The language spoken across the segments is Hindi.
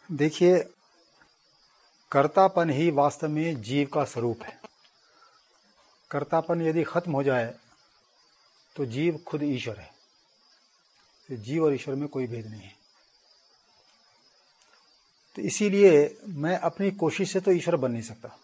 देखिए, कर्तापन ही वास्तव में जीव का स्वरूप है। कर्तापन यदि खत्म हो जाए तो जीव खुद ईश्वर है। तो जीव और ईश्वर में कोई भेद नहीं है। तो इसीलिए मैं अपनी कोशिश से तो ईश्वर बन नहीं सकता,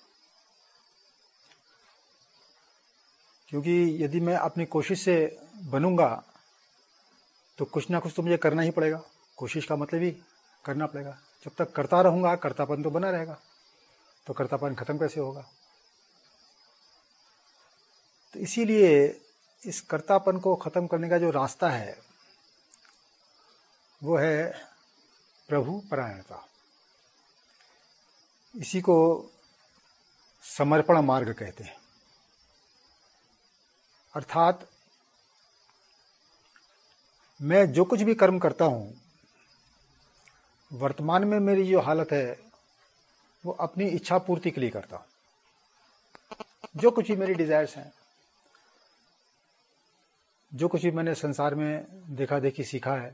क्योंकि यदि मैं अपनी कोशिश से बनूंगा तो कुछ ना कुछ तो मुझे करना ही पड़ेगा। कोशिश का मतलब ही करना पड़ेगा। जब तक करता रहूंगा कर्तापन तो बना रहेगा, तो कर्तापन खत्म कैसे होगा। तो इसीलिए इस कर्तापन को खत्म करने का जो रास्ता है वो है प्रभु परायणता। इसी को समर्पण मार्ग कहते हैं। अर्थात मैं जो कुछ भी कर्म करता हूँ, वर्तमान में मेरी जो हालत है वो अपनी इच्छा पूर्ति के लिए करता हूँ। जो कुछ भी मेरी डिजायर्स हैं, जो कुछ भी मैंने संसार में देखा देखी सीखा है,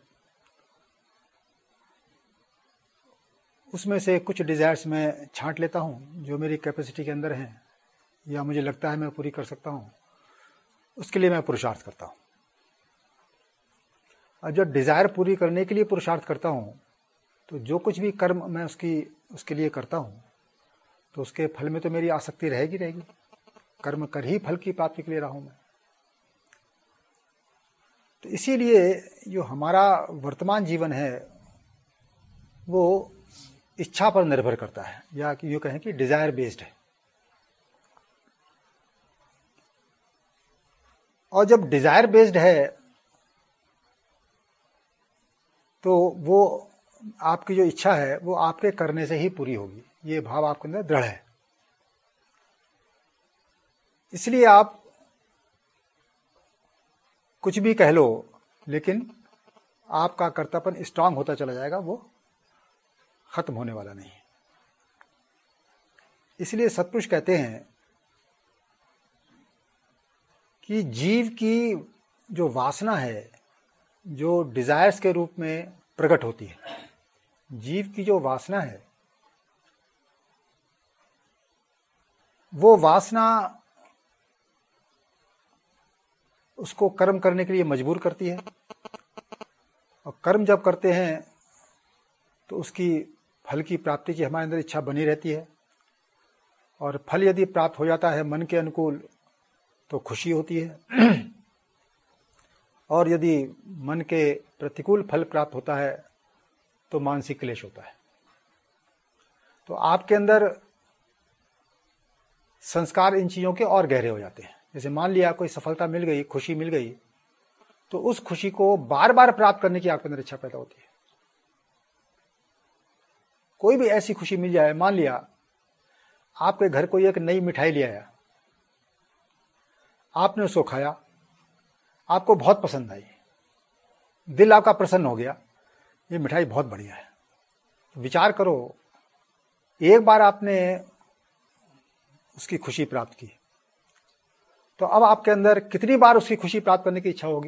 उसमें से कुछ डिजायर्स मैं छांट लेता हूँ जो मेरी कैपेसिटी के अंदर हैं या मुझे लगता है मैं पूरी कर सकता हूँ। उसके लिए मैं पुरुषार्थ करता हूँ। और जब डिजायर पूरी करने के लिए पुरुषार्थ करता हूँ तो जो कुछ भी कर्म मैं उसके लिए करता हूँ तो उसके फल में तो मेरी आसक्ति रहेगी। कर्म कर ही फल की प्राप्ति के लिए रहा हूँ मैं। तो इसीलिए जो हमारा वर्तमान जीवन है वो इच्छा पर निर्भर करता है, या यूँ कहें कि डिजायर बेस्ड है। और जब डिजायर बेस्ड है तो वो आपकी जो इच्छा है वो आपके करने से ही पूरी होगी, ये भाव आपके अंदर दृढ़ है। इसलिए आप कुछ भी कह लो, लेकिन आपका कर्तापन स्ट्रांग होता चला जाएगा, वो खत्म होने वाला नहीं है। इसलिए सत्पुरुष कहते हैं कि जीव की जो वासना है, जो डिजायर्स के रूप में प्रकट होती है, जीव की जो वासना है वो वासना उसको कर्म करने के लिए मजबूर करती है। और कर्म जब करते हैं तो उसकी फल की प्राप्ति की हमारे अंदर इच्छा बनी रहती है। और फल यदि प्राप्त हो जाता है मन के अनुकूल तो खुशी होती है, और यदि मन के प्रतिकूल फल प्राप्त होता है तो मानसिक क्लेश होता है। तो आपके अंदर संस्कार इन चीजों के और गहरे हो जाते हैं। जैसे मान लिया कोई सफलता मिल गई, खुशी मिल गई, तो उस खुशी को बार बार प्राप्त करने की आपके अंदर इच्छा पैदा होती है। कोई भी ऐसी खुशी मिल जाए, मान लिया आपके घर कोई एक नई मिठाई ले आया, आपने उसको खाया, आपको बहुत पसंद आई, दिल आपका प्रसन्न हो गया, ये मिठाई बहुत बढ़िया है। विचार करो, एक बार आपने उसकी खुशी प्राप्त की, तो अब आपके अंदर कितनी बार उसकी खुशी प्राप्त करने की इच्छा होगी?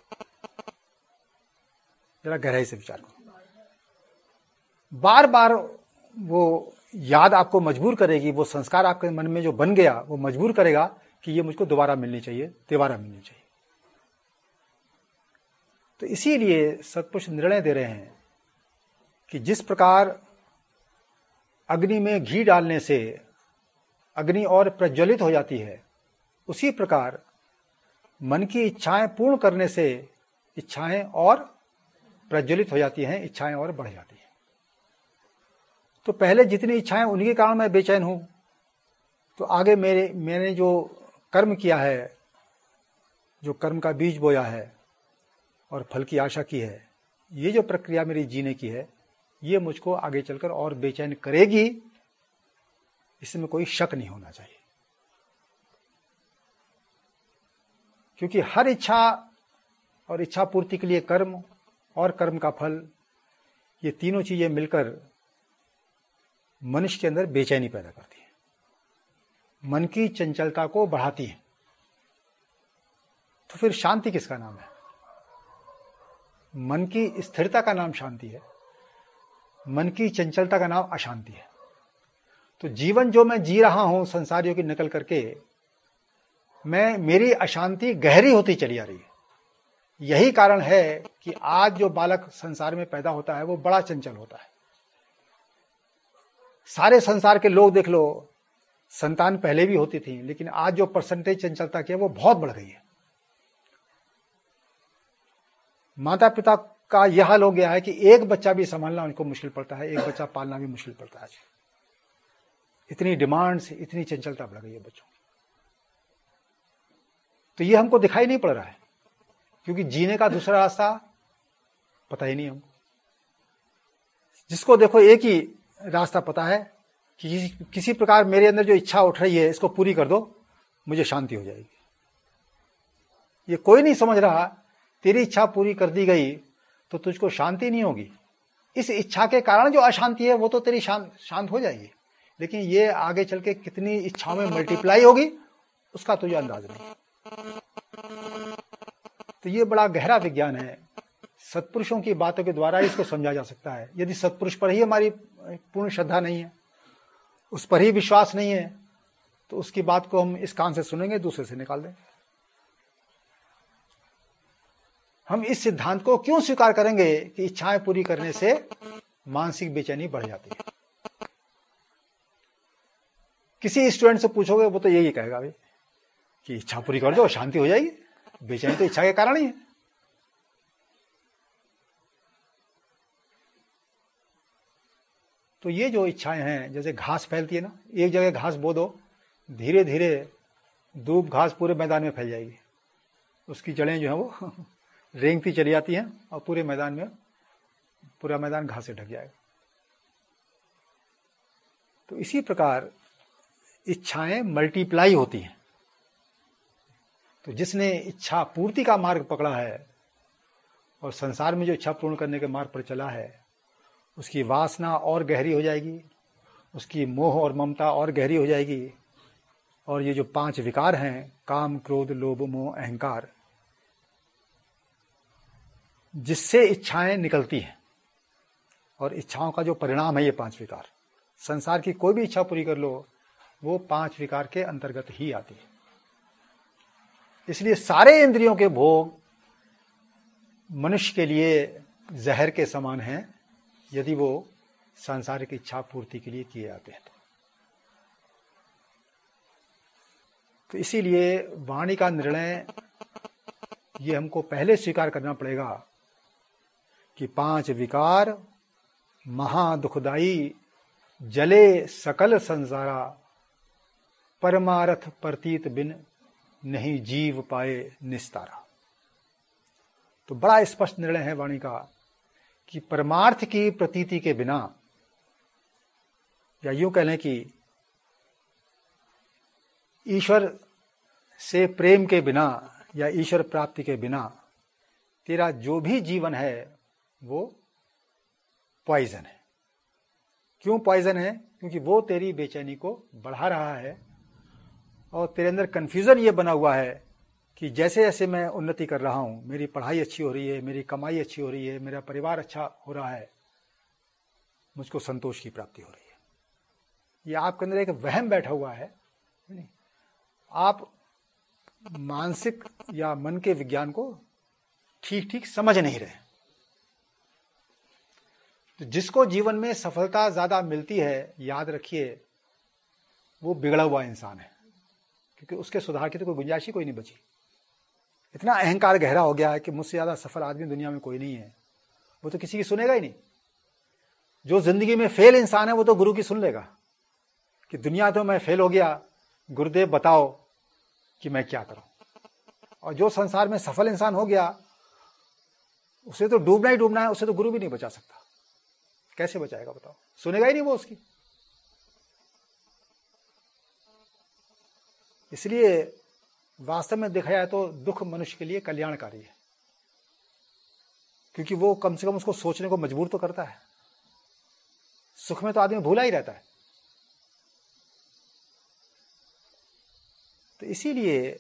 जरा गहराई से विचार करो। बार बार वो याद आपको मजबूर करेगी, वो संस्कार आपके मन में जो बन गया वो मजबूर करेगा कि ये मुझको दोबारा मिलनी चाहिए, दोबारा मिलनी चाहिए। तो इसीलिए सत्पुरुष निर्णय दे रहे हैं कि जिस प्रकार अग्नि में घी डालने से अग्नि और प्रज्वलित हो जाती है, उसी प्रकार मन की इच्छाएं पूर्ण करने से इच्छाएं और प्रज्वलित हो जाती हैं, इच्छाएं और बढ़ जाती हैं। तो पहले जितनी इच्छाएं, उन्हीं के कारण मैं बेचैन हूं, तो आगे मैंने जो कर्म किया है, जो कर्म का बीज बोया है और फल की आशा की है, ये जो प्रक्रिया मेरी जीने की है, ये मुझको आगे चलकर और बेचैन करेगी, इसमें कोई शक नहीं होना चाहिए। क्योंकि हर इच्छा और इच्छा पूर्ति के लिए कर्म और कर्म का फल, ये तीनों चीजें मिलकर मनुष्य के अंदर बेचैनी पैदा करती है, मन की चंचलता को बढ़ाती है। तो फिर शांति किसका नाम है? मन की स्थिरता का नाम शांति है। मन की चंचलता का नाम अशांति है। तो जीवन जो मैं जी रहा हूं संसारियों की नकल करके, मेरी अशांति गहरी होती चली आ रही है। यही कारण है कि आज जो बालक संसार में पैदा होता है वो बड़ा चंचल होता है। सारे संसार के लोग देख लो, संतान पहले भी होती थी, लेकिन आज जो परसेंटेज चंचलता की है वो बहुत बढ़ गई है। माता पिता का यह हाल हो गया है कि एक बच्चा भी संभालना उनको मुश्किल पड़ता है, एक बच्चा पालना भी मुश्किल पड़ता है। इतनी डिमांड्स, इतनी चंचलता बढ़ गई है बच्चों की। तो ये हमको दिखाई नहीं पड़ रहा है, क्योंकि जीने का दूसरा रास्ता पता ही नहीं हमको। जिसको देखो एक ही रास्ता पता है कि किसी प्रकार मेरे अंदर जो इच्छा उठ रही है इसको पूरी कर दो, मुझे शांति हो जाएगी। ये कोई नहीं समझ रहा तेरी इच्छा पूरी कर दी गई तो तुझको शांति नहीं होगी। इस इच्छा के कारण जो अशांति है वो तो तेरी शांत हो जाएगी, लेकिन ये आगे चल के कितनी इच्छाओं में मल्टीप्लाई होगी उसका तुझे अंदाज नहीं। तो ये बड़ा गहरा विज्ञान है। सत्पुरुषों की बातों के द्वारा इसको समझा जा सकता है। यदि सत्पुरुष पर ही हमारी पूर्ण श्रद्धा नहीं है, उस पर ही विश्वास नहीं है, तो उसकी बात को हम इस कान से सुनेंगे, दूसरे से निकाल देंगे। हम इस सिद्धांत को क्यों स्वीकार करेंगे कि इच्छाएं पूरी करने से मानसिक बेचैनी बढ़ जाती है? किसी स्टूडेंट से पूछोगे वो तो यही कहेगा भाई कि इच्छा पूरी कर दो शांति हो जाएगी, बेचैनी तो इच्छा के कारण ही है। तो ये जो इच्छाएं हैं, जैसे घास फैलती है ना, एक जगह घास बो दो, धीरे धीरे दूब घास पूरे मैदान में फैल जाएगी। उसकी जड़ें जो है वो रेंगती चली जाती हैं और पूरे मैदान में, पूरा मैदान घास से ढक जाएगा। तो इसी प्रकार इच्छाएं मल्टीप्लाई होती हैं। तो जिसने इच्छा पूर्ति का मार्ग पकड़ा है और संसार में जो इच्छा पूर्ण करने के मार्ग पर चला है, उसकी वासना और गहरी हो जाएगी, उसकी मोह और ममता और गहरी हो जाएगी। और ये जो 5 विकार हैं, काम, क्रोध, लोभ, मोह, अहंकार, जिससे इच्छाएं निकलती हैं और इच्छाओं का जो परिणाम है ये 5 विकार, संसार की कोई भी इच्छा पूरी कर लो वो 5 विकार के अंतर्गत ही आती है। इसलिए सारे इंद्रियों के भोग मनुष्य के लिए जहर के समान हैं यदि वो सांसारिक इच्छा पूर्ति के लिए किए जाते हैं। तो इसीलिए वाणी का निर्णय ये हमको पहले स्वीकार करना पड़ेगा कि 5 विकार महा दुखदाई, जले सकल संसारा, परमारथ प्रतीत बिन नहीं जीव पाए निस्तारा। तो बड़ा स्पष्ट निर्णय है वाणी का कि परमार्थ की प्रतीति के बिना, या यूं कह लें कि ईश्वर से प्रेम के बिना या ईश्वर प्राप्ति के बिना तेरा जो भी जीवन है वो पॉइजन है। क्यों पॉइजन है? क्योंकि वो तेरी बेचैनी को बढ़ा रहा है और तेरे अंदर कंफ्यूजन ये बना हुआ है कि जैसे जैसे मैं उन्नति कर रहा हूं, मेरी पढ़ाई अच्छी हो रही है, मेरी कमाई अच्छी हो रही है, मेरा परिवार अच्छा हो रहा है, मुझको संतोष की प्राप्ति हो रही है। ये आपके अंदर एक वहम बैठा हुआ है। आप मानसिक या मन के विज्ञान को ठीक ठीक समझ नहीं रहे। तो जिसको जीवन में सफलता ज्यादा मिलती है, याद रखिए वो बिगड़ा हुआ इंसान है, क्योंकि उसके सुधार की तो कोई गुंजाइश ही कोई नहीं बची। इतना अहंकार गहरा हो गया है कि मुझसे ज्यादा सफल आदमी दुनिया में कोई नहीं है, वो तो किसी की सुनेगा ही नहीं। जो जिंदगी में फेल इंसान है वो तो गुरु की सुन लेगा कि दुनिया तो मैं फेल हो गया, गुरुदेव बताओ कि मैं क्या करूं। और जो संसार में सफल इंसान हो गया उसे तो डूबना ही डूबना है, उसे तो गुरु भी नहीं बचा सकता। कैसे बचाएगा बताओ? सुनेगा ही नहीं वो उसकी। इसलिए वास्तव में देखा जाए तो दुख मनुष्य के लिए कल्याणकारी है, क्योंकि वो कम से कम उसको सोचने को मजबूर तो करता है। सुख में तो आदमी भूला ही रहता है। तो इसीलिए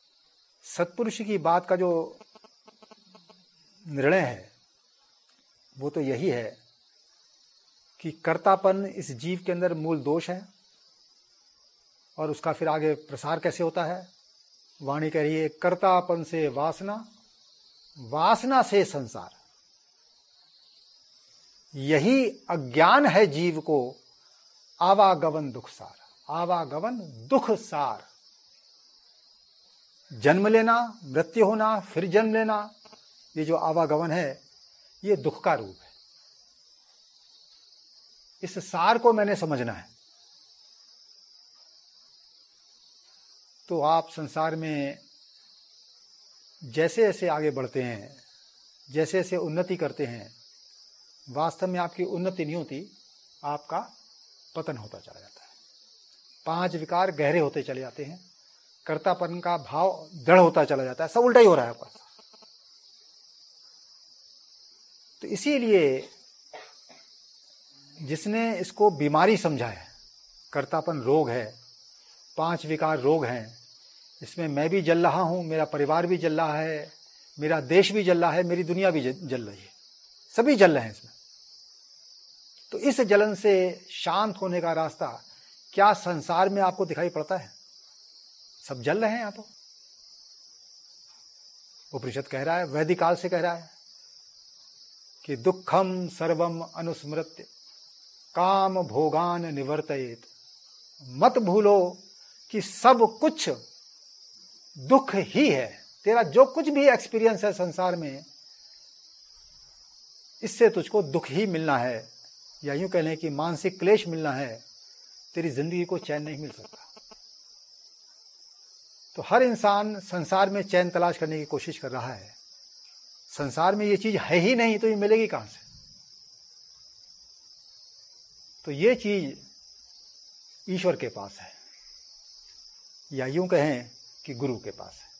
सत्पुरुष की बात का जो निर्णय है वो तो यही है कि कर्तापन इस जीव के अंदर मूल दोष है, और उसका फिर आगे प्रसार कैसे होता है। वाणी कह रही है, कर्तापन से वासना, वासना से संसार। यही अज्ञान है जीव को आवागमन दुख सार, आवागमन दुख सार। जन्म लेना, मृत्यु होना, फिर जन्म लेना, ये जो आवागमन है ये दुख का रूप है। इस सार को मैंने समझना है। तो आप संसार में जैसे जैसे आगे बढ़ते हैं, जैसे जैसे उन्नति करते हैं, वास्तव में आपकी उन्नति नहीं होती, आपका पतन होता चला जाता है। 5 विकार गहरे होते चले जाते हैं, कर्तापन का भाव दृढ़ होता चला जाता है, सब उल्टा ही हो रहा है आपका। तो इसीलिए जिसने इसको बीमारी समझा है, कर्तापन रोग है, 5 विकार रोग हैं, इसमें मैं भी जल रहा हूं, मेरा परिवार भी जल रहा है, मेरा देश भी जल रहा है, मेरी दुनिया भी जल रही है, सभी जल रहे हैं इसमें। तो इस जलन से शांत होने का रास्ता क्या संसार में आपको दिखाई पड़ता है? सब जल रहे हैं यहाँ तो। उपनिषद कह रहा है, वैदिक काल से कह रहा है कि दुखम सर्वम अनुस्मृत्य काम भोगान निवर्तयेत। मत भूलो कि सब कुछ दुख ही है। तेरा जो कुछ भी एक्सपीरियंस है संसार में, इससे तुझको दुख ही मिलना है, या यूं कह लें कि मानसिक क्लेश मिलना है। तेरी जिंदगी को चैन नहीं मिल सकता। तो हर इंसान संसार में चैन तलाश करने की कोशिश कर रहा है। संसार में ये चीज है ही नहीं तो ये मिलेगी कहां से? तो ये चीज ईश्वर के पास है, या यूं कहें कि गुरु के पास है।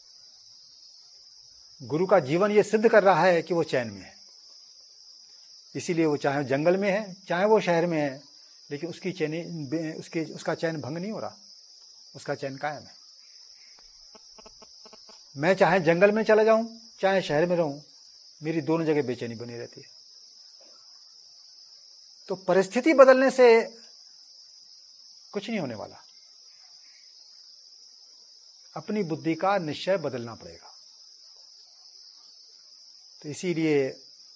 गुरु का जीवन ये सिद्ध कर रहा है कि वो चैन में है। इसीलिए वो चाहे जंगल में है, चाहे वो शहर में है, लेकिन उसकी उसका चैन भंग नहीं हो रहा, उसका चैन कायम है। मैं चाहे जंगल में चला जाऊं, चाहे शहर में रहूं, मेरी दोनों जगह बेचैनी बनी रहती है। तो परिस्थिति बदलने से कुछ नहीं होने वाला, अपनी बुद्धि का निश्चय बदलना पड़ेगा। तो इसीलिए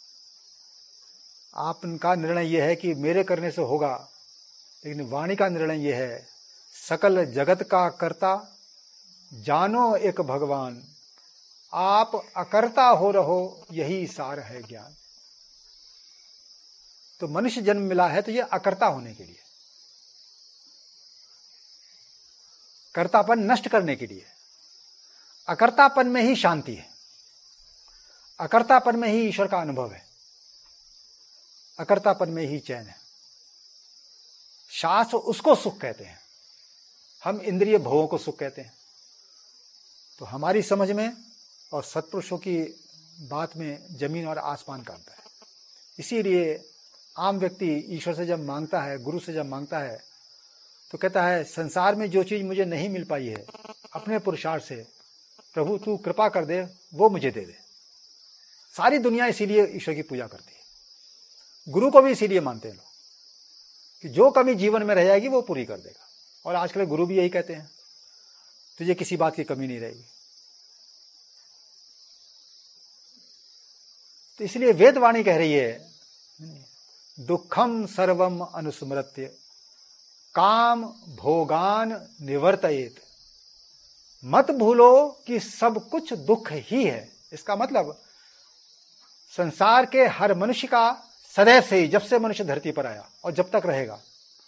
आपका निर्णय यह है कि मेरे करने से होगा, लेकिन वाणी का निर्णय यह है, सकल जगत का कर्ता जानो एक भगवान, आप अकर्ता हो रहो यही सार है ज्ञान। तो मनुष्य जन्म मिला है तो यह अकर्ता होने के लिए, कर्तापन नष्ट करने के लिए। अकर्तापन में ही शांति है, अकर्तापन में ही ईश्वर का अनुभव है, अकर्तापन में ही चैन है। शास्त्र उसको सुख कहते हैं, हम इंद्रिय भोगों को सुख कहते हैं। तो हमारी समझ में और सत्पुरुषों की बात में जमीन और आसमान का अंतर है। इसीलिए आम व्यक्ति ईश्वर से जब मांगता है, गुरु से जब मांगता है, तो कहता है संसार में जो चीज मुझे नहीं मिल पाई है, अपने पुरुषार्थ से प्रभु तू कृपा कर दे, वो मुझे दे दे। सारी दुनिया इसीलिए ईश्वर की पूजा करती है। गुरु को भी इसीलिए मानते हैं लोग कि जो कमी जीवन में रह जाएगी वो पूरी कर देगा। और आजकल गुरु भी यही कहते हैं, तुझे किसी बात की कमी नहीं रहेगी। तो इसलिए वेदवाणी कह रही है, दुखम सर्वम अनुस्मृत्य काम भोगान निवर्तयेत। मत भूलो कि सब कुछ दुख ही है। इसका मतलब संसार के हर मनुष्य का सदैव से ही, जब से मनुष्य धरती पर आया और जब तक रहेगा,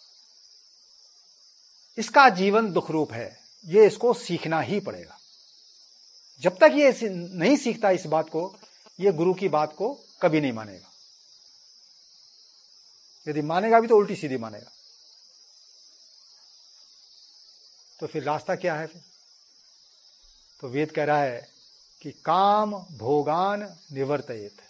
इसका जीवन दुख रूप है। ये इसको सीखना ही पड़ेगा। जब तक ये नहीं सीखता इस बात को, ये गुरु की बात को कभी नहीं मानेगा। यदि मानेगा भी तो उल्टी सीधी मानेगा। तो फिर रास्ता क्या है? फिर तो वेद कह रहा है कि काम भोगान निवर्तयेत।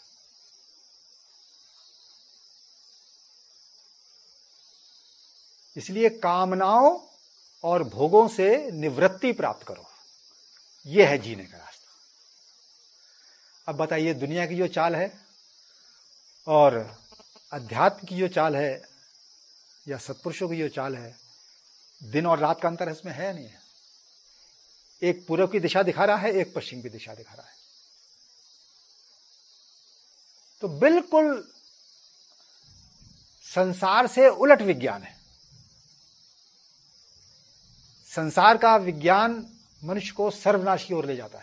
इसलिए कामनाओं और भोगों से निवृत्ति प्राप्त करो, यह है जीने का रास्ता। अब बताइए, दुनिया की जो चाल है और अध्यात्म की जो चाल है या सत्पुरुषों की जो चाल है, दिन और रात का अंतर इसमें है नहीं है। एक पूर्व की दिशा दिखा रहा है, एक पश्चिम की दिशा दिखा रहा है। तो बिल्कुल संसार से उलट विज्ञान है। संसार का विज्ञान मनुष्य को सर्वनाश की ओर ले जाता है।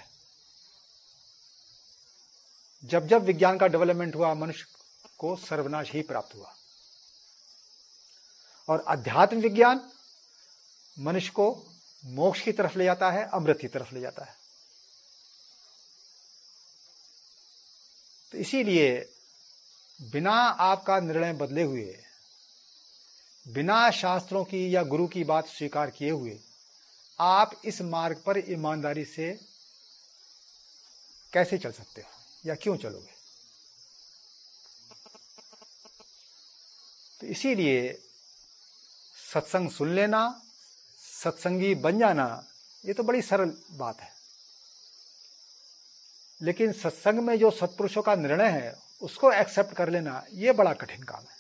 जब जब विज्ञान का डेवलपमेंट हुआ, मनुष्य को सर्वनाश ही प्राप्त हुआ। और अध्यात्म विज्ञान मनुष्य को मोक्ष की तरफ ले जाता है, अमृत की तरफ ले जाता है। तो इसीलिए बिना आपका निर्णय बदले हुए, बिना शास्त्रों की या गुरु की बात स्वीकार किए हुए, आप इस मार्ग पर ईमानदारी से कैसे चल सकते हो या क्यों चलोगे? तो इसीलिए सत्संग सुन लेना, सत्संगी बन जाना, ये तो बड़ी सरल बात है। लेकिन सत्संग में जो सत्पुरुषों का निर्णय है उसको एक्सेप्ट कर लेना, ये बड़ा कठिन काम है।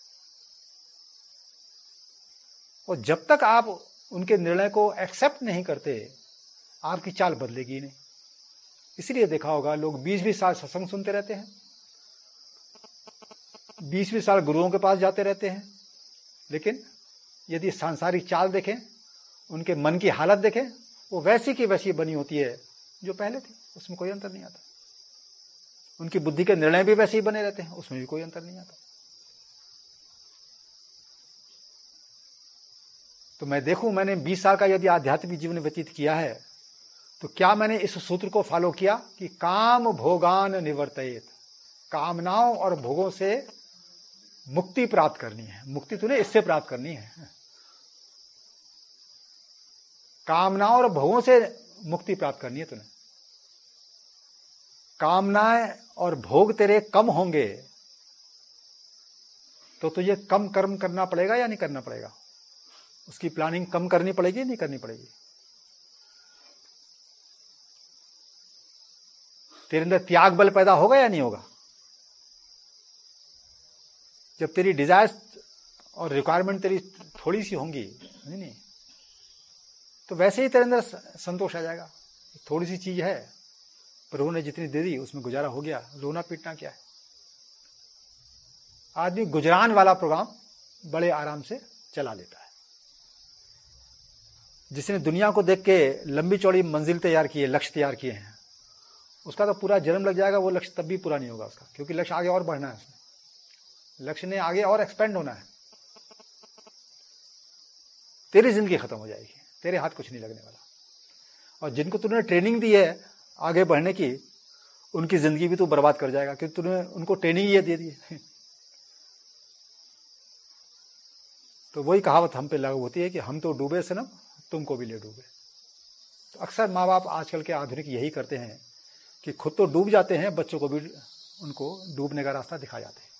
और जब तक आप उनके निर्णय को एक्सेप्ट नहीं करते, आपकी चाल बदलेगी नहीं। इसलिए देखा होगा लोग 20-20 साल सत्संग सुनते रहते हैं, 20-20 साल गुरुओं के पास जाते रहते हैं, लेकिन यदि सांसारिक चाल देखें, उनके मन की हालत देखें, वो वैसी की वैसी बनी होती है जो पहले थी, उसमें कोई अंतर नहीं आता। उनकी बुद्धि के निर्णय भी वैसे ही बने रहते हैं, उसमें भी कोई अंतर नहीं आता। तो मैं देखूं, मैंने 20 साल का यदि आध्यात्मिक जीवन व्यतीत किया है, तो क्या मैंने इस सूत्र को फॉलो किया कि काम भोगान निवर्तयेत, कामनाओं और भोगों से मुक्ति प्राप्त करनी है। मुक्ति तूने इससे प्राप्त करनी है, कामनाओं और भोगों से मुक्ति प्राप्त करनी है तूने। कामनाएं और भोग तेरे कम होंगे तो तुझे कम कर्म करना पड़ेगा या नहीं करना पड़ेगा? उसकी प्लानिंग कम करनी पड़ेगी, नहीं करनी पड़ेगी? तेरे अंदर त्याग बल पैदा होगा या नहीं होगा? जब तेरी डिजायर्स और रिक्वायरमेंट तेरी थोड़ी सी होंगी, नहीं, तो वैसे ही तेरे अंदर संतोष आ जाएगा। थोड़ी सी चीज है, प्रभु ने जितनी दे दी उसमें गुजारा हो गया, रोना पीटना क्या है। आदमी गुजरान वाला प्रोग्राम बड़े आराम से चला लेता है। जिसने दुनिया को देख के लंबी चौड़ी मंजिल तैयार की है, लक्ष्य तैयार किए हैं, उसका तो पूरा जन्म लग जाएगा, वो लक्ष्य तब भी पूरा नहीं होगा उसका, क्योंकि लक्ष्य आगे और बढ़ना है। उसमें लक्ष्य ने आगे और एक्सपेंड होना है। तेरी जिंदगी खत्म हो जाएगी, तेरे हाथ कुछ नहीं लगने वाला। और जिनको तूने ट्रेनिंग दी है आगे बढ़ने की, उनकी जिंदगी भी तू बर्बाद कर जाएगा, क्योंकि तूने उनको ट्रेनिंग ये दे दी है। तो वही कहावत हम पे लागू होती है कि हम तो डूबे सनम, तुमको भी ले डूबे। तो अक्सर माँ बाप आजकल के आधुनिक यही करते हैं कि खुद तो डूब जाते हैं, बच्चों को भी उनको डूबने का रास्ता दिखा जाते हैं।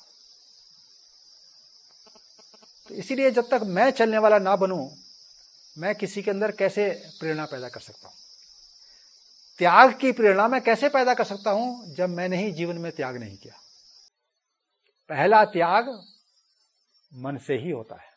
तो इसीलिए जब तक मैं चलने वाला ना बनूं, मैं किसी के अंदर कैसे प्रेरणा पैदा कर सकता हूं? त्याग की प्रेरणा मैं कैसे पैदा कर सकता हूं जब मैंने ही जीवन में त्याग नहीं किया? पहला त्याग मन से ही होता है।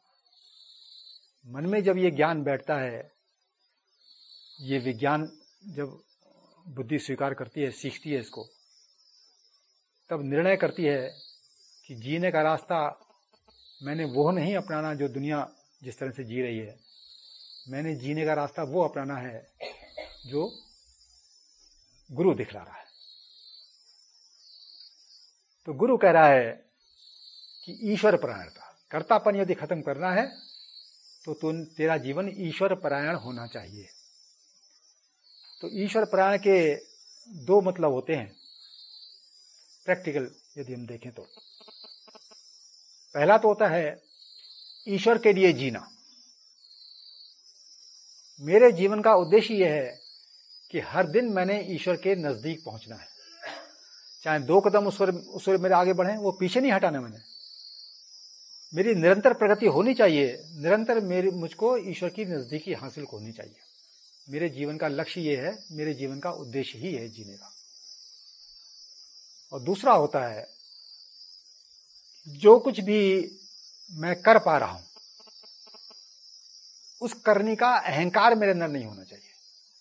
मन में जब ये ज्ञान बैठता है, ये विज्ञान जब बुद्धि स्वीकार करती है, सीखती है इसको, तब निर्णय करती है कि जीने का रास्ता मैंने वो नहीं अपनाना जो दुनिया जिस तरह से जी रही है। मैंने जीने का रास्ता वो अपनाना है जो गुरु दिखला रहा है। तो गुरु कह रहा है कि ईश्वर परायणता, कर्तापन यदि खत्म करना है तो तेरा जीवन ईश्वर परायण होना चाहिए। तो ईश्वर परायण के दो मतलब होते हैं प्रैक्टिकल यदि हम देखें तो। पहला तो होता है ईश्वर के लिए जीना। मेरे जीवन का उद्देश्य यह है कि हर दिन मैंने ईश्वर के नजदीक पहुंचना है। चाहे 2 कदम उस पर मेरे आगे बढ़े, वो पीछे नहीं हटाना मैंने। मेरी निरंतर प्रगति होनी चाहिए, निरंतर मुझको ईश्वर की नजदीकी हासिल होनी चाहिए। मेरे जीवन का लक्ष्य ये है, मेरे जीवन का उद्देश्य ही है जीने का। और दूसरा होता है जो कुछ भी मैं कर पा रहा हूं, उस करने का अहंकार मेरे अंदर नहीं होना चाहिए।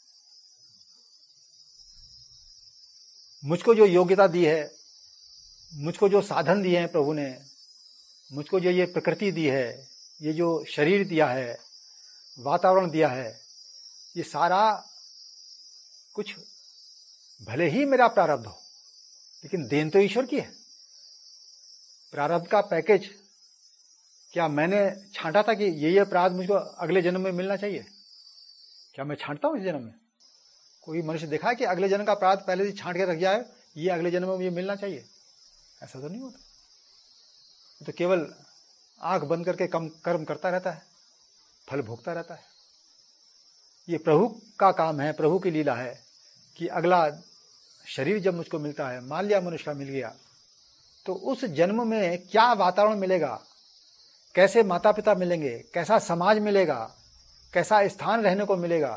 मुझको जो योग्यता दी है, मुझको जो साधन दिए हैं प्रभु ने, मुझको जो ये प्रकृति दी है, ये जो शरीर दिया है, वातावरण दिया है, ये सारा कुछ भले ही मेरा प्रारब्ध हो, लेकिन देन तो ईश्वर की है। प्रारब्ध का पैकेज क्या मैंने छांटा था कि ये प्रारब्ध मुझको अगले जन्म में मिलना चाहिए? क्या मैं छांटता हूं इस जन्म में? कोई मनुष्य देखा है कि अगले जन्म का प्रारब्ध पहले से छांट के रख गया है, ये अगले जन्म में मुझे मिलना चाहिए? ऐसा तो नहीं होता। तो केवल आंख बंद करके कम कर्म करता रहता है, फल भोगता रहता है। ये प्रभु का काम है, प्रभु की लीला है कि अगला शरीर जब मुझको मिलता है, मान लिया मनुष्य का मिल गया, तो उस जन्म में क्या वातावरण मिलेगा, कैसे माता पिता मिलेंगे, कैसा समाज मिलेगा, कैसा स्थान रहने को मिलेगा,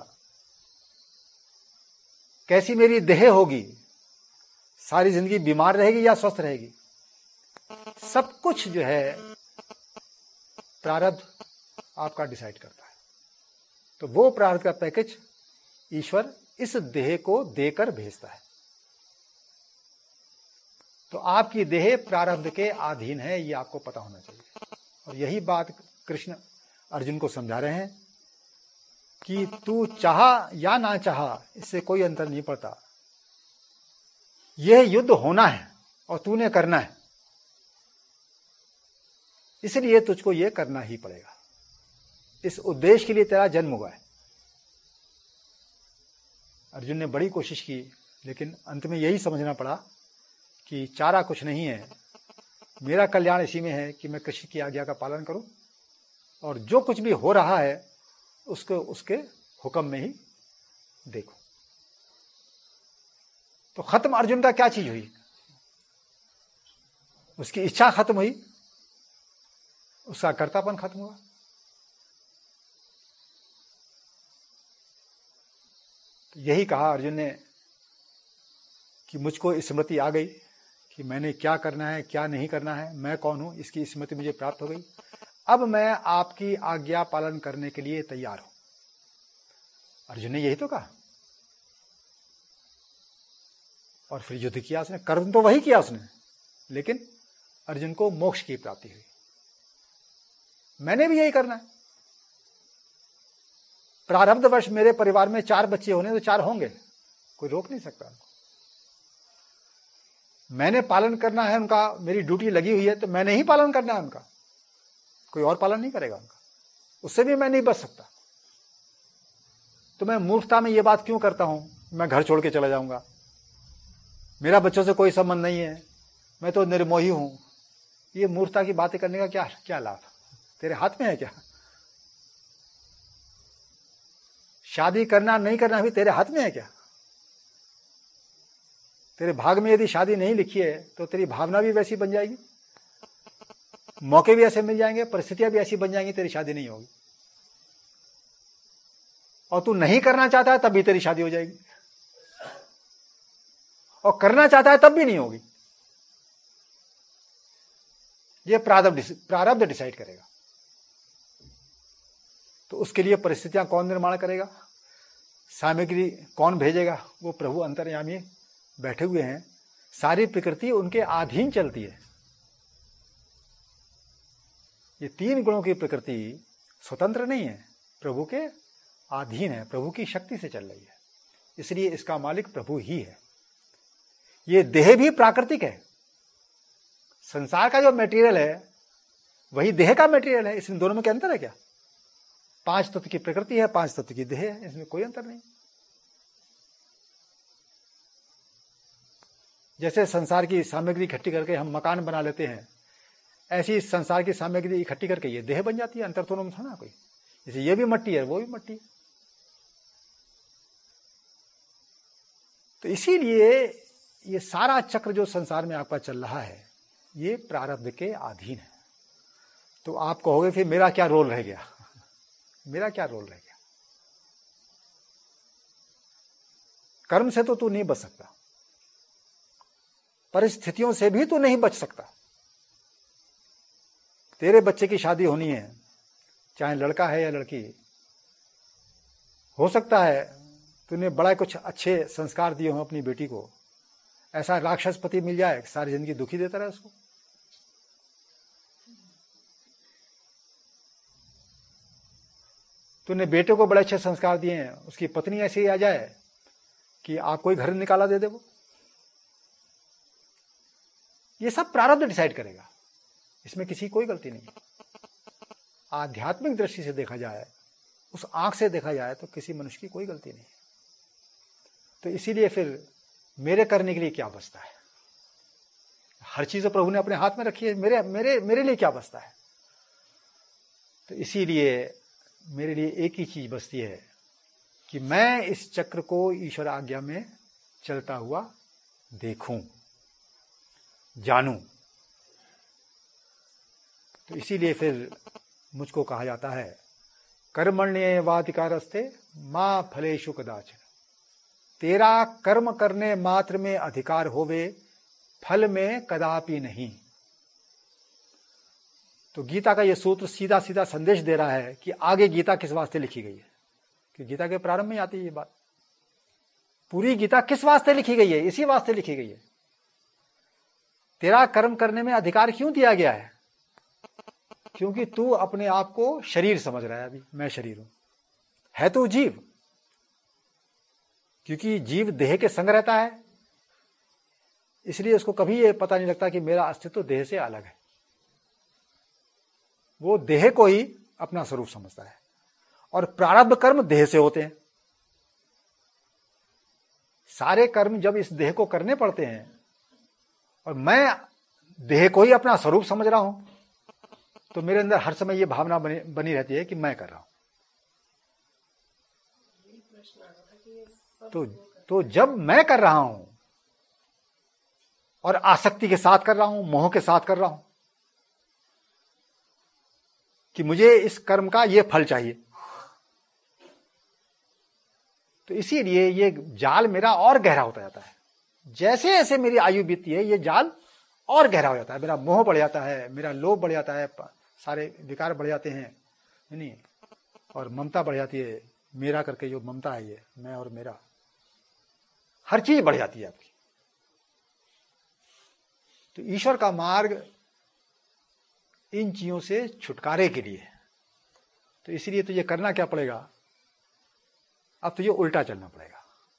कैसी मेरी देह होगी, सारी जिंदगी बीमार रहेगी या स्वस्थ रहेगी, सब कुछ जो है प्रारब्ध आपका डिसाइड करता है। तो वो प्रारब्ध का पैकेज ईश्वर इस देह को देकर भेजता है। तो आपकी देह प्रारब्ध के अधीन है, ये आपको पता होना चाहिए। और यही बात कृष्ण अर्जुन को समझा रहे हैं कि तू चाह या ना चाह, इससे कोई अंतर नहीं पड़ता। यह युद्ध होना है और तूने करना है, इसलिए तुझको यह करना ही पड़ेगा। इस उद्देश्य के लिए तेरा जन्म हुआ है। अर्जुन ने बड़ी कोशिश की, लेकिन अंत में यही समझना पड़ा कि चारा कुछ नहीं है, मेरा कल्याण इसी में है कि मैं कृष्ण की आज्ञा का पालन करूं और जो कुछ भी हो रहा है उसको उसके हुक्म में ही देखो। तो खत्म अर्जुन का क्या चीज हुई? उसकी इच्छा खत्म हुई, उसका कर्तापन खत्म हुआ। तो यही कहा अर्जुन ने कि मुझको स्मृति आ गई कि मैंने क्या करना है, क्या नहीं करना है, मैं कौन हूं, इसकी स्मृति मुझे प्राप्त हो गई। अब मैं आपकी आज्ञा पालन करने के लिए तैयार हूं। अर्जुन ने यही तो कहा। और फिर युद्ध किया उसने, कर्म तो वही किया उसने, लेकिन अर्जुन को मोक्ष की प्राप्ति हुई। मैंने भी यही करना है। प्रारब्धवश मेरे परिवार में 4 बच्चे होने तो 4 होंगे, कोई रोक नहीं सकता उनको। मैंने पालन करना है उनका, मेरी ड्यूटी लगी हुई है, तो मैंने ही पालन करना है उनका, कोई और पालन नहीं करेगा उनका। उससे भी मैं नहीं बच सकता। तो मैं मूर्खता में ये बात क्यों करता हूं, मैं घर छोड़ के चला जाऊंगा, मेरा बच्चों से कोई संबंध नहीं है, मैं तो निर्मोही हूं। ये मूर्खता की बातें करने का क्या क्या लाभ? तेरे हाथ में है क्या? शादी करना नहीं करना भी तेरे हाथ में है क्या? तेरे भाग में यदि शादी नहीं लिखी है तो तेरी भावना भी वैसी बन जाएगी, मौके भी ऐसे मिल जाएंगे, परिस्थितियां भी ऐसी बन जाएंगी, तेरी शादी नहीं होगी। और तू नहीं करना चाहता है तब भी तेरी शादी हो जाएगी, और करना चाहता है तब भी नहीं होगी। ये प्रारब्ध डिसाइड करेगा। तो उसके लिए परिस्थितियां कौन निर्माण करेगा, सामग्री कौन भेजेगा? वो प्रभु अंतर्यामी बैठे हुए हैं। सारी प्रकृति उनके अधीन चलती है। ये 3 गुणों की प्रकृति स्वतंत्र नहीं है, प्रभु के अधीन है, प्रभु की शक्ति से चल रही है। इसलिए इसका मालिक प्रभु ही है। ये देह भी प्राकृतिक है। संसार का जो मटेरियल है वही देह का मटेरियल है। इसमें दोनों में क्या अंतर है क्या? 5 तत्व की प्रकृति है, 5 तत्व की देह है, इसमें कोई अंतर नहीं। जैसे संसार की सामग्री इकट्ठी करके हम मकान बना लेते हैं, ऐसी संसार की सामग्री इकट्ठी करके ये देह बन जाती है। अंतर दोनों में था ना कोई। जैसे ये भी मट्टी है, वो भी मट्टी है। तो इसीलिए ये सारा चक्र जो संसार में आपका चल रहा है ये प्रारब्ध के अधीन है। तो आप कहोगे फिर मेरा क्या रोल रह गया? मेरा क्या रोल रह गया? कर्म से तो तू नहीं बच सकता, परिस्थितियों से भी तू नहीं बच सकता। तेरे बच्चे की शादी होनी है, चाहे लड़का है या लड़की, हो सकता है तूने बड़ा कुछ अच्छे संस्कार दिए हों अपनी बेटी को, ऐसा राक्षस पति मिल जाए सारी जिंदगी दुखी देता रहे उसको। तूने बेटे को बड़े अच्छे संस्कार दिए हैं, उसकी पत्नी ऐसी ही आ जाए कि आपको ही घर निकाला दे वो। ये सब प्रारब्ध डिसाइड करेगा, इसमें किसी कोई गलती नहीं है। आध्यात्मिक दृष्टि से देखा जाए, उस आंख से देखा जाए तो किसी मनुष्य की कोई गलती नहीं है। तो इसीलिए फिर मेरे करने के लिए क्या बचता है? हर चीज तो प्रभु ने अपने हाथ में रखी है, मेरे मेरे मेरे लिए क्या बचता है? तो इसीलिए मेरे लिए एक ही चीज बचती है कि मैं इस चक्र को ईश्वर आज्ञा में चलता हुआ देखूं, जानूं। तो इसीलिए फिर मुझको कहा जाता है कर्मण्येवाधिकारस्ते मा फलेषु कदाचन। तेरा कर्म करने मात्र में अधिकार होवे, फल में कदापि नहीं। तो गीता का यह सूत्र सीधा सीधा संदेश दे रहा है कि आगे गीता किस वास्ते लिखी गई है, कि गीता के प्रारंभ में आती है ये बात। पूरी गीता किस वास्ते लिखी गई है? इसी वास्ते लिखी गई है। तेरा कर्म करने में अधिकार क्यों दिया गया है? क्योंकि तू अपने आप को शरीर समझ रहा है। अभी मैं शरीर हूं, है तू जीव, क्योंकि जीव देह के संग रहता है, इसलिए उसको कभी यह पता नहीं लगता कि मेरा अस्तित्व देह से अलग है। वो देह को ही अपना स्वरूप समझता है, और प्रारब्ध कर्म देह से होते हैं। सारे कर्म जब इस देह को करने पड़ते हैं और मैं देह को ही अपना स्वरूप समझ रहा हूं, तो मेरे अंदर हर समय ये भावना बनी रहती है कि मैं कर रहा हूं। तो जब मैं कर रहा हूं और आसक्ति के साथ कर रहा हूं, मोह के साथ कर रहा हूं कि मुझे इस कर्म का ये फल चाहिए, तो इसीलिए ये जाल मेरा और गहरा होता जाता है। जैसे जैसे मेरी आयु बीतती है ये जाल और गहरा हो जाता है, मेरा मोह बढ़ जाता है, मेरा लोभ बढ़ जाता है, सारे विकार बढ़ जाते हैं, नहीं, और ममता बढ़ जाती है। मेरा करके जो ममता है, ये मैं और मेरा, हर चीज बढ़ जाती है आपकी। तो ईश्वर का मार्ग इन चीजों से छुटकारे के लिए है। तो इसलिए तुझे करना क्या पड़ेगा? अब तुझे उल्टा चलना पड़ेगा।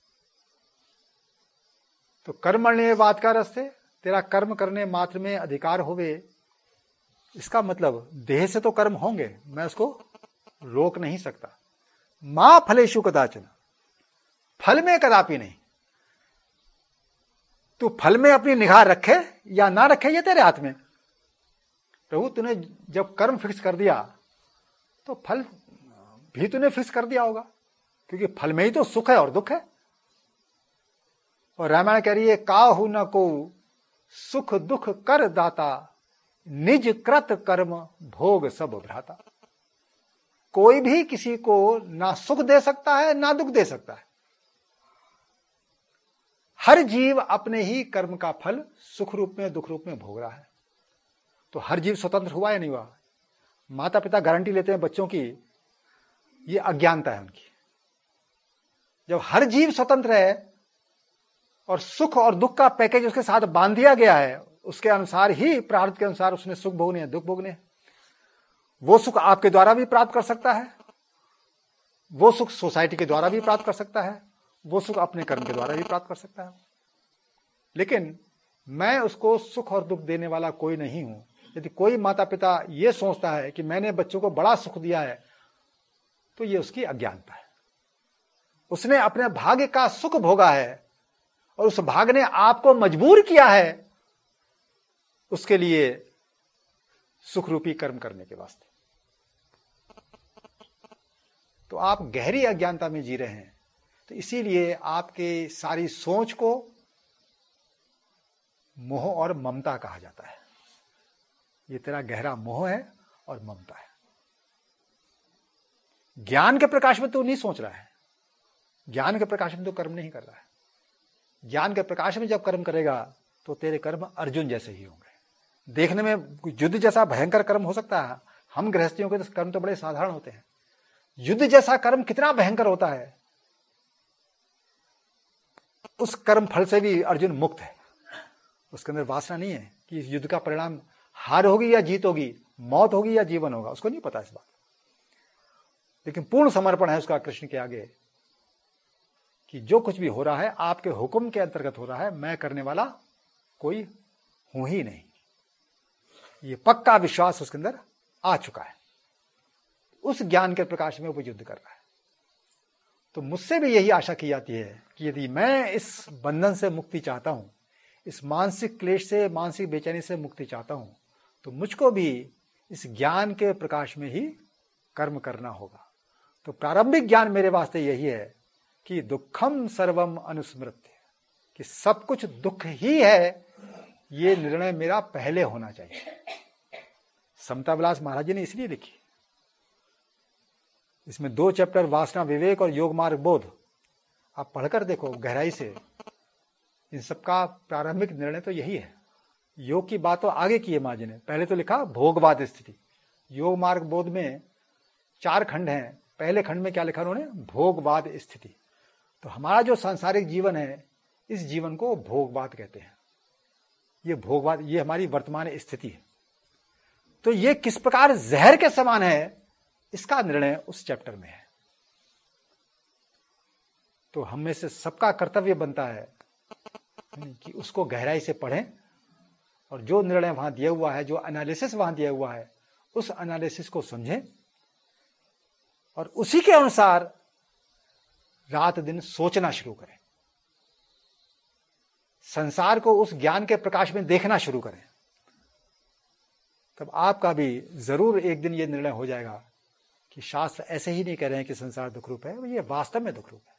तो कर्मण्येवाधिकारस्ते, तेरा कर्म करने मात्र में अधिकार होवे, इसका मतलब देह से तो कर्म होंगे, मैं उसको रोक नहीं सकता। मां फलेषु कदाचन, फल में कदापि नहीं। तू फल में अपनी निगाह रखे या ना रखे ये तेरे हाथ में। प्रभु तूने जब कर्म फिक्स कर दिया तो फल भी तूने फिक्स कर दिया होगा, क्योंकि फल में ही तो सुख है और दुख है। और रामायण कह रही है काहू न को सुख दुख कर दाता, निज कृत कर्म भोग सब भ्राता। कोई भी किसी को ना सुख दे सकता है ना दुख दे सकता है। हर जीव अपने ही कर्म का फल सुख रूप में दुख रूप में भोग रहा है। तो हर जीव स्वतंत्र हुआ या नहीं हुआ? माता पिता गारंटी लेते हैं बच्चों की, ये अज्ञानता है उनकी। जब हर जीव स्वतंत्र है और सुख और दुख का पैकेज उसके साथ बांध दिया गया है, उसके अनुसार ही, प्रारब्ध के अनुसार उसने सुख भोगने हैं, दुख भोगने हैं। वो सुख आपके द्वारा भी प्राप्त कर सकता है, वो सुख सोसाइटी के द्वारा भी प्राप्त कर सकता है, वो सुख अपने कर्म के द्वारा भी प्राप्त कर सकता है। लेकिन मैं उसको सुख और दुख देने वाला कोई नहीं हूं। यदि कोई माता पिता ये सोचता है कि मैंने बच्चों को बड़ा सुख दिया है, तो ये उसकी अज्ञानता है। उसने अपने भाग्य का सुख भोगा है और उस भाग्य ने आपको मजबूर किया है उसके लिए सुख रूपी कर्म करने के वास्ते। तो आप गहरी अज्ञानता में जी रहे हैं। तो इसीलिए आपके सारी सोच को मोह और ममता कहा जाता है। ये तेरा गहरा मोह है और ममता है। ज्ञान के प्रकाश में तो नहीं सोच रहा है, ज्ञान के प्रकाश में तो कर्म नहीं कर रहा है। ज्ञान के प्रकाश में जब कर्म करेगा तो तेरे कर्म अर्जुन जैसे ही होंगे। देखने में युद्ध जैसा भयंकर कर्म हो सकता है। हम गृहस्थियों के कर्म तो बड़े साधारण होते हैं। युद्ध जैसा कर्म कितना भयंकर होता है। उस कर्म फल से भी अर्जुन मुक्त है। उसके अंदर वासना नहीं है कि इस युद्ध का परिणाम हार होगी या जीत होगी, मौत होगी या जीवन होगा, उसको नहीं पता इस बात। लेकिन पूर्ण समर्पण है उसका कृष्ण के आगे कि जो कुछ भी हो रहा है आपके हुक्म के अंतर्गत हो रहा है, मैं करने वाला कोई हूं ही नहीं। ये पक्का विश्वास उसके अंदर आ चुका है। उस ज्ञान के प्रकाश में वो युद्ध कर रहा है। तो मुझसे भी यही आशा की जाती है कि यदि मैं इस बंधन से मुक्ति चाहता हूं, इस मानसिक क्लेश से, मानसिक बेचैनी से मुक्ति चाहता हूं, तो मुझको भी इस ज्ञान के प्रकाश में ही कर्म करना होगा। तो प्रारंभिक ज्ञान मेरे वास्ते यही है कि दुखम सर्वम अनुस्मृत्य, कि सब कुछ दुख ही है, ये निर्णय मेरा पहले होना चाहिए। समता विलास महाराज जी ने इसलिए लिखी। इसमें 2 चैप्टर वासना विवेक और योग मार्ग बोध, आप पढ़कर देखो गहराई से। इन सबका प्रारंभिक निर्णय तो यही है। योग की बात तो आगे की है माँ जी ने, पहले तो लिखा भोगवाद स्थिति। योग मार्ग बोध में 4 खंड हैं। पहले खंड में क्या लिखा उन्होंने? भोगवाद स्थिति। तो हमारा जो सांसारिक जीवन है, इस जीवन को भोगवाद कहते हैं। ये भोगवाद, ये हमारी वर्तमान स्थिति है। तो ये किस प्रकार जहर के समान है, इसका निर्णय उस चैप्टर में है। तो हम में से सबका कर्तव्य बनता है कि उसको गहराई से पढ़ें और जो निर्णय वहां दिया हुआ है, जो एनालिसिस वहां दिया हुआ है, उस एनालिसिस को समझें और उसी के अनुसार रात दिन सोचना शुरू करें। संसार को उस ज्ञान के प्रकाश में देखना शुरू करें। तब आपका भी जरूर एक दिन यह निर्णय हो जाएगा कि शास्त्र ऐसे ही नहीं कह रहे हैं कि संसार दुख रूप है, ये वास्तव में दुख रूप है।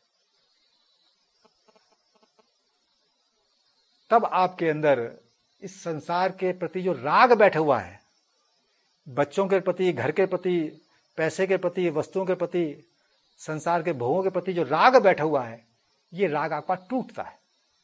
तब आपके अंदर इस संसार के प्रति जो राग बैठा हुआ है, बच्चों के प्रति, घर के प्रति, पैसे के प्रति, वस्तुओं के प्रति, संसार के भोगों के प्रति जो राग बैठा हुआ है, ये राग आपका टूटता है।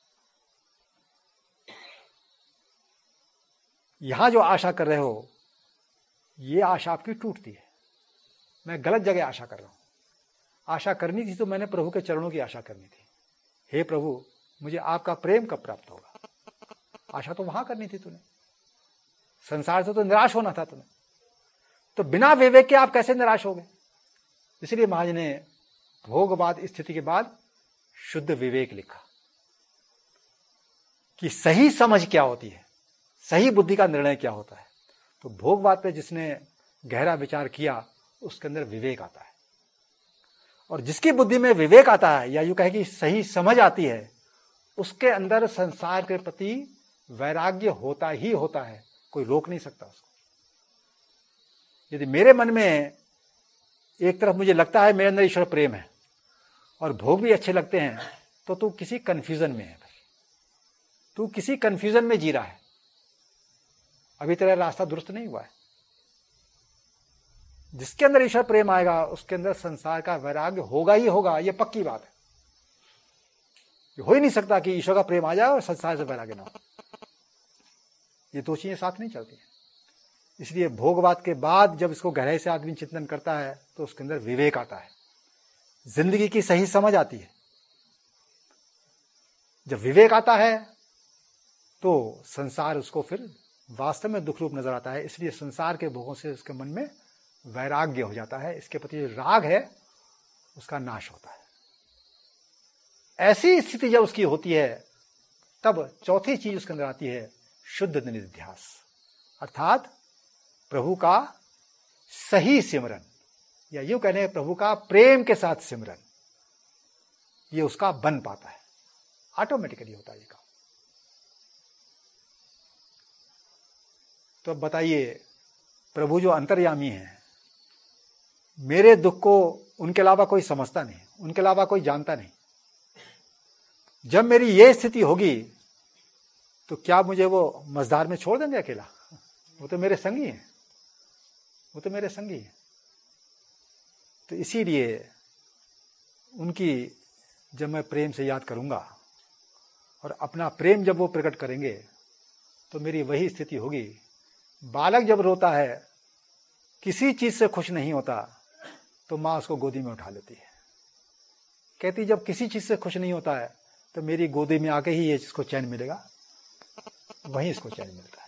यहां जो आशा कर रहे हो, ये आशा आपकी टूटती है। मैं गलत जगह आशा कर रहा हूं। आशा करनी थी तो मैंने प्रभु के चरणों की आशा करनी थी। हे प्रभु, मुझे आपका प्रेम कब प्राप्त होगा? आशा तो वहां करनी थी तूने। संसार से तो निराश होना था तुम्हें। तो बिना विवेक के आप कैसे निराश हो गए? इसलिए महाराज ने भोगवाद स्थिति के बाद शुद्ध विवेक लिखा कि सही समझ क्या होती है, सही बुद्धि का निर्णय क्या होता है। तो भोगवाद पे जिसने गहरा विचार किया, उसके अंदर विवेक आता है। और जिसकी बुद्धि में विवेक आता है, या यूं कहे कि सही समझ आती है, उसके अंदर संसार के प्रति वैराग्य होता ही होता है। कोई रोक नहीं सकता उसको। यदि मेरे मन में एक तरफ मुझे लगता है मेरे अंदर ईश्वर प्रेम है और भोग भी अच्छे लगते हैं, तो तू किसी कंफ्यूजन में है। तू किसी कंफ्यूजन में जी रहा है। अभी तेरा रास्ता दुरुस्त नहीं हुआ है। जिसके अंदर ईश्वर प्रेम आएगा, उसके अंदर संसार का वैराग्य होगा ही होगा। यह पक्की बात है। हो ही नहीं सकता कि ईश्वर का प्रेम आ जाए और संसार से वैराग्य ना हो। ये 2 चीजें साथ नहीं चलती हैं। इसलिए भोगवाद के बाद जब इसको गहराई से आदमी चिंतन करता है, तो उसके अंदर विवेक आता है, जिंदगी की सही समझ आती है। जब विवेक आता है तो संसार उसको फिर वास्तव में दुख रूप नजर आता है। इसलिए संसार के भोगों से उसके मन में वैराग्य हो जाता है। इसके प्रति जो राग है, उसका नाश होता है। ऐसी स्थिति जब उसकी होती है, तब चौथी चीज उसके अंदर आती है, शुद्ध निधिध्यास, अर्थात प्रभु का सही सिमरन, या यूं कहने प्रभु का प्रेम के साथ सिमरन। ये उसका बन पाता है, ऑटोमेटिकली होता है ये काम। तो अब बताइए, प्रभु जो अंतर्यामी है, मेरे दुख को उनके अलावा कोई समझता नहीं, उनके अलावा कोई जानता नहीं। जब मेरी ये स्थिति होगी, तो क्या मुझे वो मझधार में छोड़ देंगे अकेला? वो तो मेरे संगी हैं, वो तो मेरे संगी हैं। तो इसीलिए उनकी जब मैं प्रेम से याद करूंगा और अपना प्रेम जब वो प्रकट करेंगे, तो मेरी वही स्थिति होगी बालक जब रोता है, किसी चीज से खुश नहीं होता, तो माँ उसको गोदी में उठा लेती है। कहती जब किसी चीज से खुश नहीं होता है तो मेरी गोदी में आके ही ये इसको चैन मिलेगा, वहीं इसको चैन मिलता है।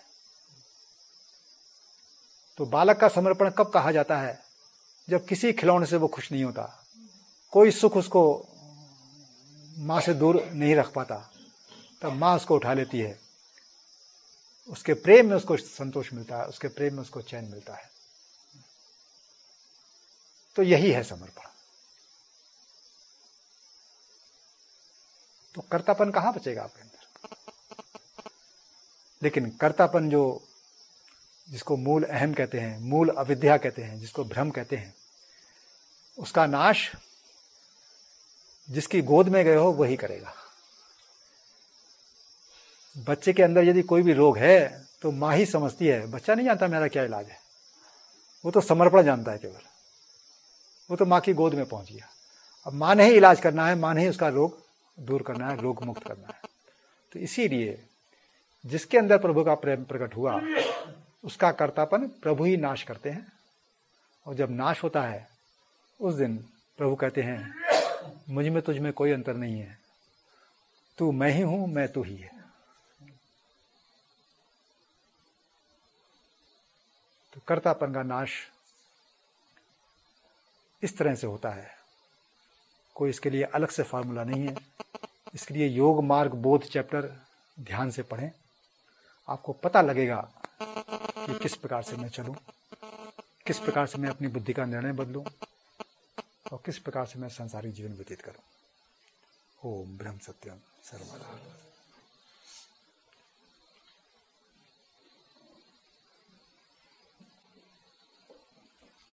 तो बालक का समर्पण कब कहा जाता है? जब किसी खिलौने से वो खुश नहीं होता, कोई सुख उसको माँ से दूर नहीं रख पाता, तब माँ उसको उठा लेती है। उसके प्रेम में उसको संतोष मिलता है, उसके प्रेम में उसको चैन मिलता है। तो यही है समर्पण। तो कर्तापन कहां बचेगा आपके अंदर? लेकिन कर्तापन जिसको मूल अहम कहते हैं, मूल अविद्या कहते हैं, जिसको भ्रम कहते हैं, उसका नाश जिसकी गोद में गए हो वही करेगा। बच्चे के अंदर यदि कोई भी रोग है तो माँ ही समझती है, बच्चा नहीं जानता मेरा क्या इलाज है, वो तो समर्पण जानता है केवल। वो तो माँ की गोद में पहुंच गया। अब माँ ने ही इलाज करना है, माँ ने ही उसका रोग दूर करना है, रोग मुक्त करना है। तो इसीलिए जिसके अंदर प्रभु का प्रेम प्रकट हुआ, उसका कर्तापन प्रभु ही नाश करते हैं। और जब नाश होता है उस दिन प्रभु कहते हैं मुझ में तुझ में कोई अंतर नहीं है, तू मैं ही हूं, मैं तू ही है। तो कर्तापन का नाश इस तरह से होता है। कोई इसके लिए अलग से फार्मूला नहीं है। इसके लिए योग मार्ग बोध चैप्टर ध्यान से पढ़ें, आपको पता लगेगा कि किस प्रकार से मैं चलूं, किस प्रकार से मैं अपनी बुद्धि का निर्णय बदलूं और किस प्रकार से मैं संसारिक जीवन व्यतीत करूं। ओम ब्रह्म सत्यम सर्वदा।